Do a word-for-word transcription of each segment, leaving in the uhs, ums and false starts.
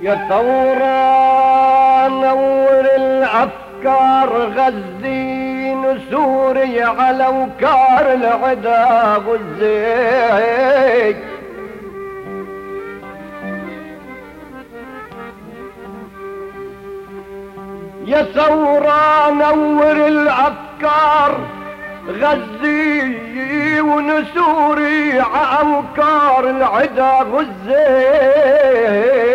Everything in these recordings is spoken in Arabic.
يا ثورة نور الأفكار غزين سوري على وكار العدا غزي يا ثورة نور الأفكار غزي ونسوري عوكار العدا غزي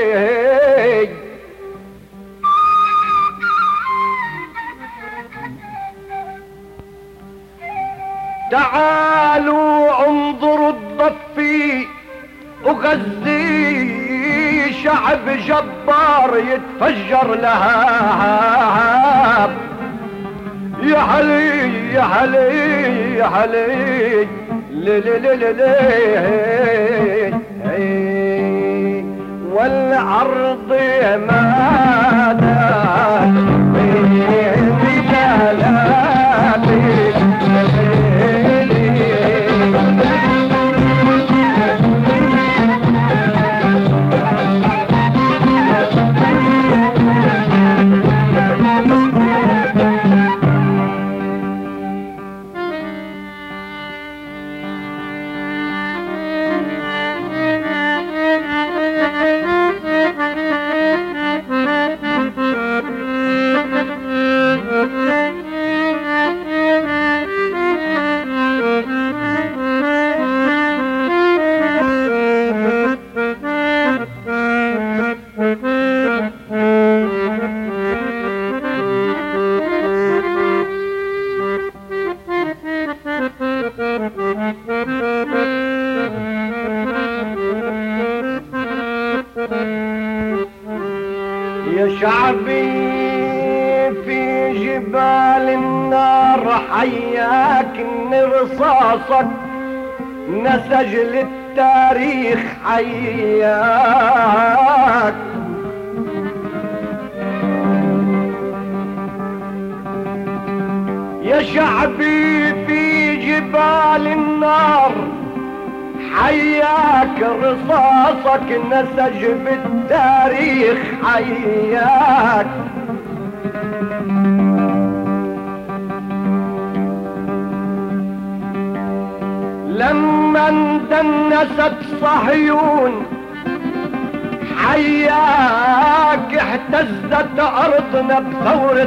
تعالوا انظروا الضفي وغزي شعب جبار يتفجر لهاب يا علي يا علي يا علي لي لي لي لي لي والأرض مادت بجلالك يا شعبي في جبال النار حياك ان رصاصك نسج للتاريخ حياك يا شعبي في جبال النار حياك رصاصك نسج بالتاريخ حياك لما اندنست صهيون حياك اهتزت ارضنا بثورة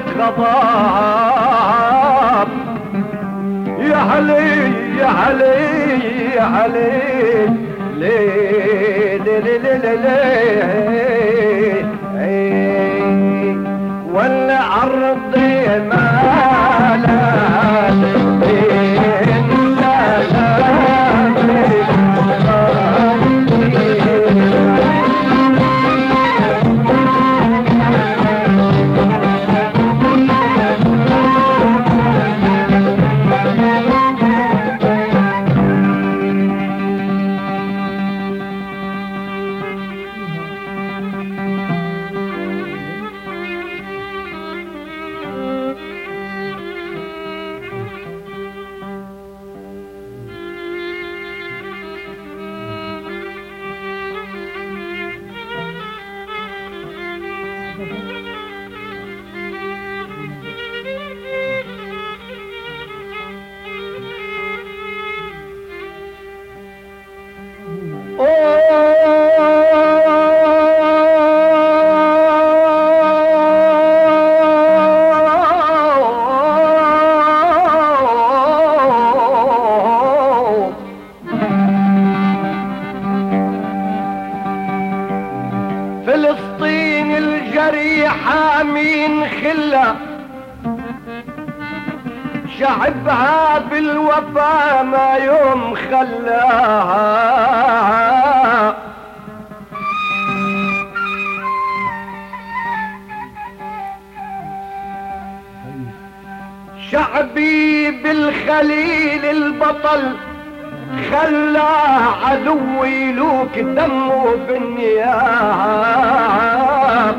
غضب يا علي يا علي يا علي لي لي لي لي لي لي والأرض مالت بين فلسطين الجريحة مين خلة شعبها بالوفا ما يوم خلاها شعبي بالخليل البطل خلى عدو يلوك دمه بالنياب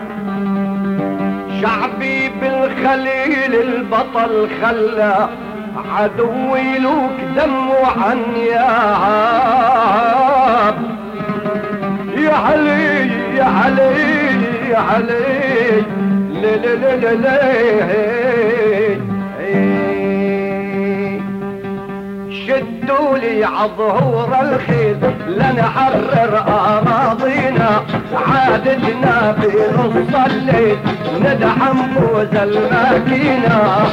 شعبي بالخليل البطل خلى عدو يلوك دمه عنياب يا علي يا يا علي يا علي لي لي لي لي لي شدوا لي عظهور الخيل لنحرر اراضينا عادتنا في نص الليل ندحم فوز الماكينه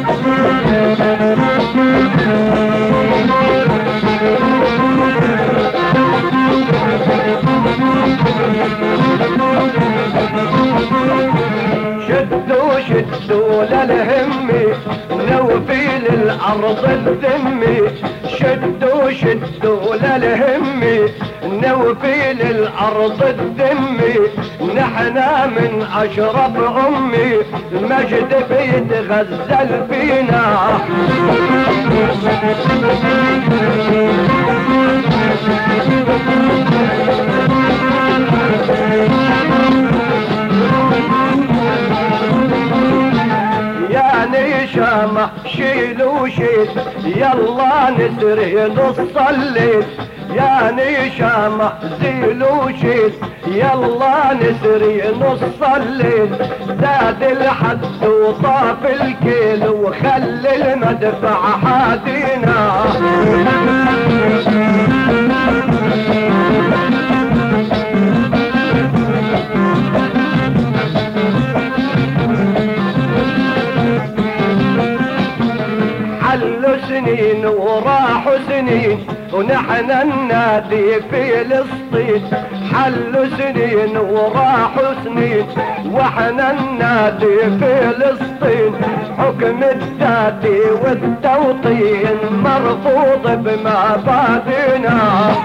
شدوا شدوا للهمي نوفي للأرض الذمي شدوا شدوا للهمي نوفي للأرض الذمي نحنا من أشرف أمي المجد بيتغزل فينا شامة شيلوا شيل يلا نسري نص الليل يا نشامة زيلوا شيل يلا نسري نص الليل زاد الحد وطاف الكيل وخلي المدفع حادينا سنين وراحوا سنين ونحن النادي في فلسطين حلوا سنين وراحوا سنين واحنا النادي في فلسطين حكم الذاتي والتوطين مرفوض بمبادئنا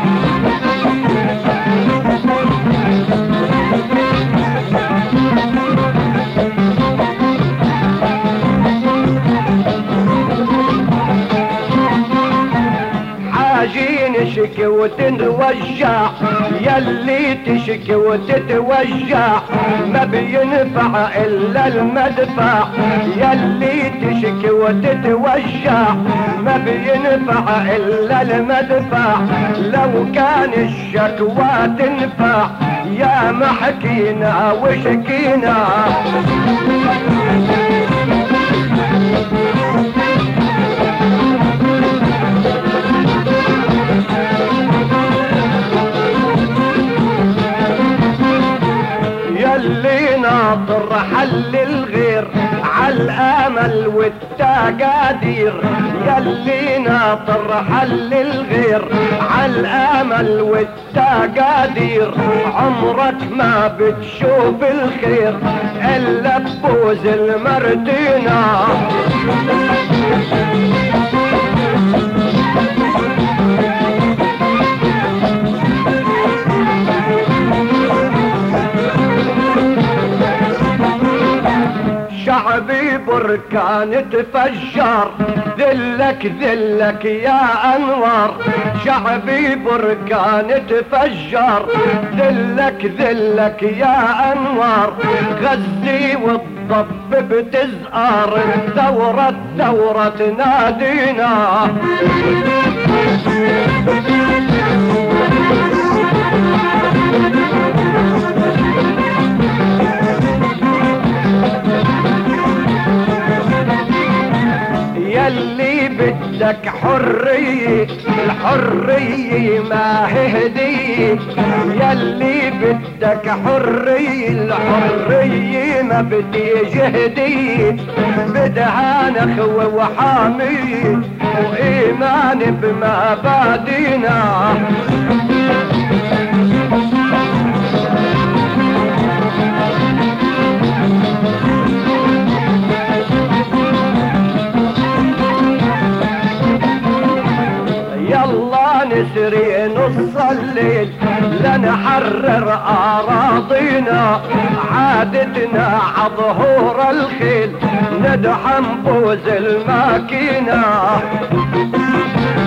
تشكي وتتوجع يلي تشكي وتتوجع ما بينفع الا المدفع يلي تشكي وتتوجع ما بينفع الا المدفع لو كان الشكوى تنفع يا ما حكينا وشكينا يلي ناطر حل الغير عالامل والتقادير يلي ناطر حل الغير عالامل والتقادير عمرك ما بتشوف الخير الا بفوز المردينه شعبي بركان تفجر ذلك ذلك يا انوار شعبي بركان تفجر ذلك ذلك يا انوار غزي والضب بتزقر الثورة الثورة تنادينا يلي بدك حرية الحرية ما هي هدية يلي بدك حرية الحرية ما بتيجي هدية بدها نخوة وحامية وإيمان بمبادئنا نسري نص الليل لنحرر اراضينا عادتنا عظهور الخيل ندحم فوز الماكينه